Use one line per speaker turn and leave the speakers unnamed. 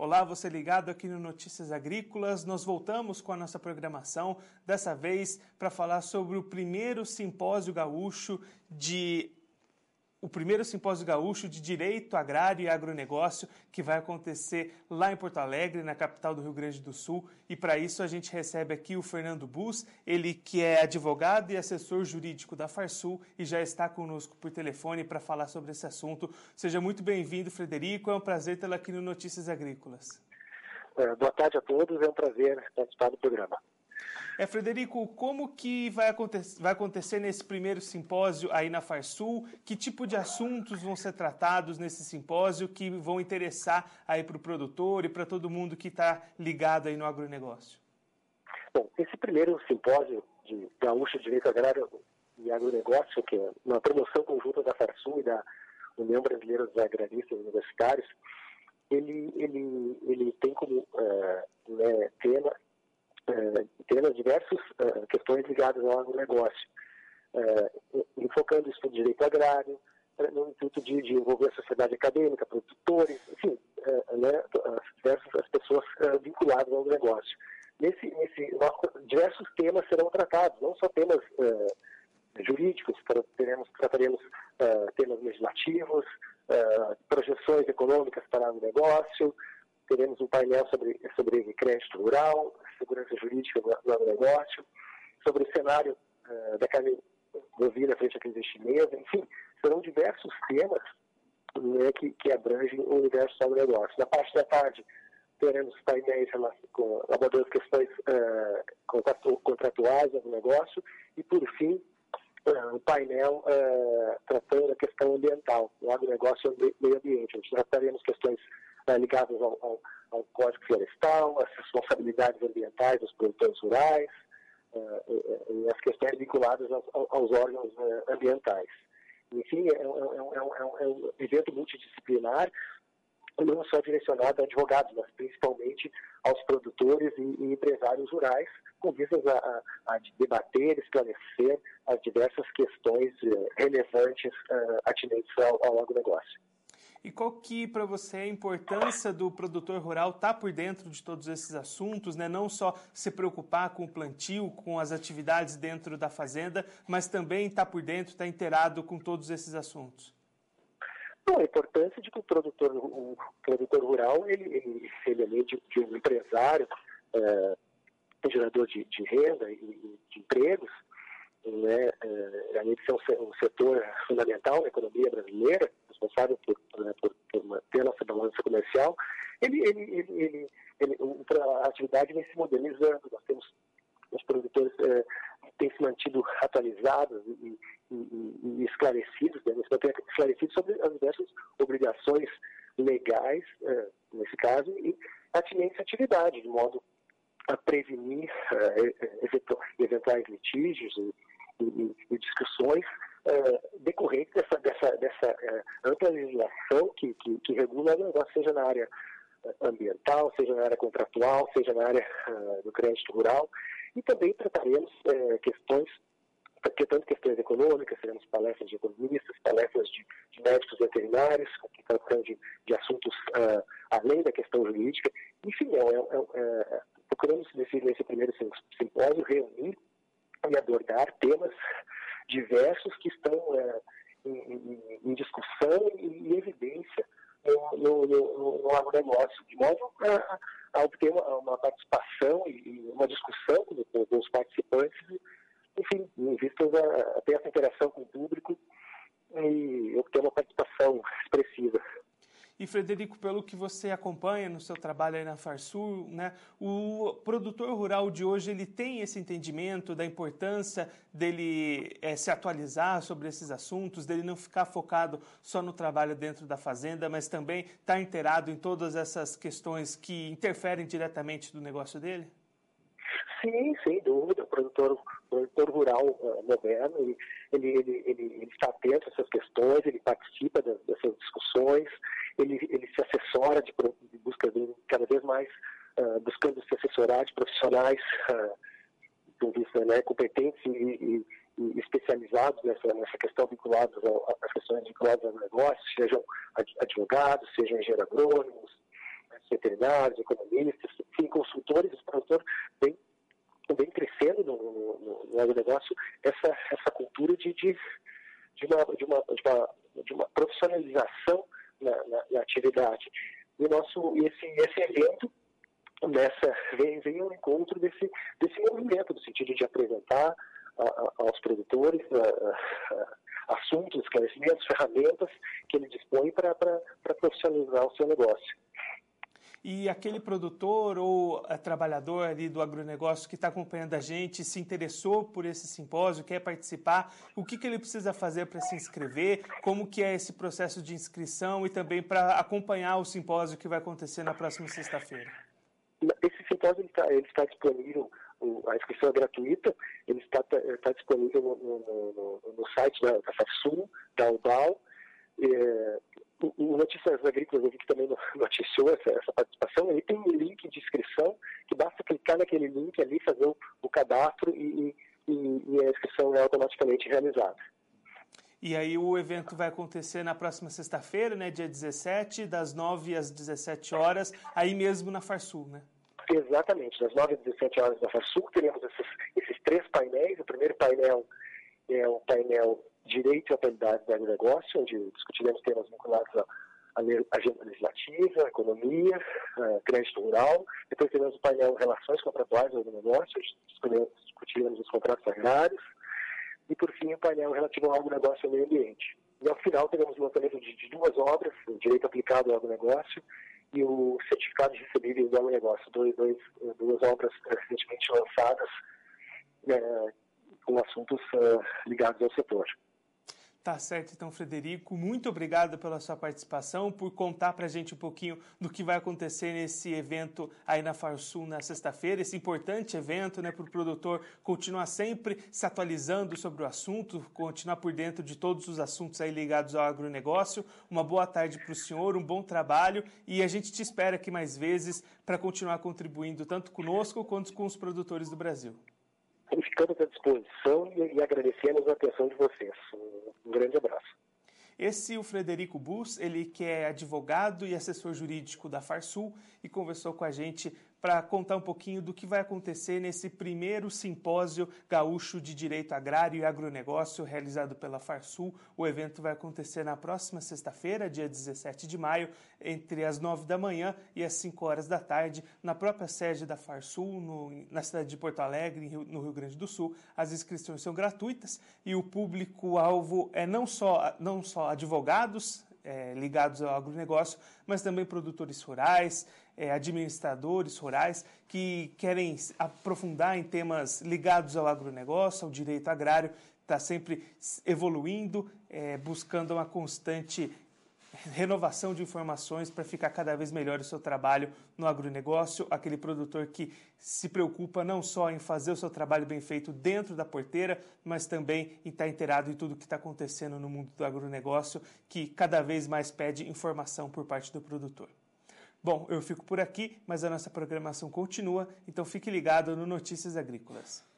Olá, você ligado aqui no Notícias Agrícolas. Nós voltamos com a nossa programação, dessa vez para falar sobre o primeiro simpósio gaúcho de Direito Agrário e Agronegócio, que vai acontecer lá em Porto Alegre, na capital do Rio Grande do Sul. E para isso a gente recebe aqui o Fernando Bus, ele que é advogado e assessor jurídico da Farsul e já está conosco por telefone para falar sobre esse assunto. Seja muito bem-vindo, Frederico. É um prazer tê-lo aqui no Notícias Agrícolas.
Boa tarde a todos, é um prazer participar do programa.
Frederico, como que vai acontecer nesse primeiro simpósio aí na Farsul? Que tipo de assuntos vão ser tratados nesse simpósio que vão interessar aí para o produtor e para todo mundo que está ligado aí no agronegócio?
Bom, esse primeiro simpósio de Gaúcho de Direito Agrário e Agronegócio, que é uma promoção conjunta da Farsul e da União Brasileira dos Agraristas Universitários, ele tem como tema diversas questões ligadas ao agronegócio, enfocando isso no direito agrário, no intuito de envolver a sociedade acadêmica, produtores, enfim, as pessoas vinculadas ao negócio. Diversos temas serão tratados, não só temas jurídicos, trataremos temas legislativos, projeções econômicas para o negócio. Teremos um painel sobre crédito rural, segurança jurídica no agronegócio, sobre o cenário da carne bovina frente à crise chinesa, enfim, serão diversos temas que abrangem o universo do agronegócio. Na parte da tarde, teremos painéis abordando questões contratuais do negócio e, por fim, um painel tratando a questão ambiental, o agronegócio e o meio ambiente, onde trataremos questões ligadas ao Código Florestal, às responsabilidades ambientais dos produtores rurais, e as questões vinculadas aos órgãos ambientais. Enfim, é um evento multidisciplinar, não só direcionado a advogados, mas principalmente aos produtores e empresários rurais, com vistas a debater, esclarecer as diversas questões relevantes atinentes ao agronegócio.
E qual que, para você, é a importância do produtor rural estar por dentro de todos esses assuntos, né? Não só se preocupar com o plantio, com as atividades dentro da fazenda, mas também estar por dentro, estar inteirado com todos esses assuntos?
Bom, a importância de que o produtor rural, ele além de um empresário, um gerador de renda e de empregos, além de ser um setor fundamental na economia brasileira, responsável por manter a nossa balança comercial, a atividade vem se modernizando. Nós temos os produtores têm se mantido atualizados e esclarecidos, esclarecidos sobre as diversas obrigações legais, nesse caso, e atinentes à atividade, de modo a prevenir eventuais litígios e discussões decorrentes dessa ampla legislação que regula o negócio, seja na área ambiental, seja na área contratual, seja na área do crédito rural, e também trataremos questões econômicas, teremos palestras de economistas, palestras de médicos veterinários, que tratam de assuntos além da questão jurídica. Enfim, procuramos nesse primeiro simpósio reunir e abordar temas diversos que estão em discussão e em evidência no agronegócio, de modo a obter uma participação e uma discussão com os participantes, enfim, em vistas a ter essa interação com o público e obter uma participação expressiva.
E, Frederico, pelo que você acompanha no seu trabalho aí na Farsul, né, o produtor rural de hoje ele tem esse entendimento da importância dele se atualizar sobre esses assuntos, dele não ficar focado só no trabalho dentro da fazenda, mas também estar inteirado em todas essas questões que interferem diretamente do negócio dele?
Sim, sem dúvida. O produtor rural moderno, ele está atento a essas questões, ele participa dessas discussões, ele se assessora de busca cada vez mais, buscando se assessorar de profissionais competentes e especializados nessa questão, vinculados às questões vinculadas ao negócio, sejam advogados, sejam engenheiros agrônomos, veterinários, economistas, enfim, consultores, o produtor vem crescendo no agronegócio essa cultura de uma profissionalização na atividade. E esse evento vem ao encontro desse movimento, no sentido de apresentar aos produtores assuntos, esclarecimentos, ferramentas que ele dispõe para profissionalizar o seu negócio.
E aquele produtor ou trabalhador ali do agronegócio que está acompanhando a gente, se interessou por esse simpósio, quer participar, o que ele precisa fazer para se inscrever, como que é esse processo de inscrição e também para acompanhar o simpósio que vai acontecer na próxima sexta-feira?
Esse simpósio ele está disponível, a inscrição é gratuita, ele está disponível no site da FARSUL, da UBAL. O Notícias Agrícolas, eu vi que também noticiou essa participação. Ele tem um link de inscrição, que basta clicar naquele link ali, fazer o cadastro e a inscrição é automaticamente realizada.
E aí o evento vai acontecer na próxima sexta-feira, né, dia 17, das 9 às 17 horas, aí mesmo na FARSUL, né?
Exatamente, das 9 às 17 horas na FARSUL, teremos esses 3 painéis. O primeiro painel é o painel Direito e Atualidades do Agronegócio, onde discutiremos temas vinculados à agenda legislativa, economia, crédito rural. Depois teremos o painel Relações Contratuais do Agronegócio, onde discutiremos os contratos agrários. E, por fim, o painel relativo ao agronegócio e ao meio ambiente. E, ao final, teremos o lançamento de 2 obras, o Direito Aplicado ao Agronegócio e o Certificado de Recebíveis do Agronegócio, 2 obras recentemente lançadas com assuntos ligados ao setor.
Tá certo, então, Frederico, muito obrigado pela sua participação, por contar para a gente um pouquinho do que vai acontecer nesse evento aí na FARSUL na sexta-feira, esse importante evento, né, para o produtor continuar sempre se atualizando sobre o assunto, continuar por dentro de todos os assuntos aí ligados ao agronegócio. Uma boa tarde para o senhor, um bom trabalho e a gente te espera aqui mais vezes para continuar contribuindo tanto conosco quanto com os produtores do Brasil.
Ficamos à disposição e agradecemos a atenção de vocês. Um grande abraço.
Esse é o Frederico Bus, ele que é advogado e assessor jurídico da FARSUL e conversou com a gente para contar um pouquinho do que vai acontecer nesse primeiro simpósio gaúcho de direito agrário e agronegócio realizado pela FARSUL. O evento vai acontecer na próxima sexta-feira, dia 17 de maio, entre as 9 da manhã e as 5 horas da tarde, na própria sede da FARSUL, na cidade de Porto Alegre, no Rio Grande do Sul. As inscrições são gratuitas e o público-alvo é não só advogados ligados ao agronegócio, mas também produtores rurais, administradores rurais que querem aprofundar em temas ligados ao agronegócio, ao direito agrário, está sempre evoluindo, buscando uma constante renovação de informações para ficar cada vez melhor o seu trabalho no agronegócio, aquele produtor que se preocupa não só em fazer o seu trabalho bem feito dentro da porteira, mas também em estar inteirado em tudo o que está acontecendo no mundo do agronegócio, que cada vez mais pede informação por parte do produtor. Bom, eu fico por aqui, mas a nossa programação continua, então fique ligado no Notícias Agrícolas.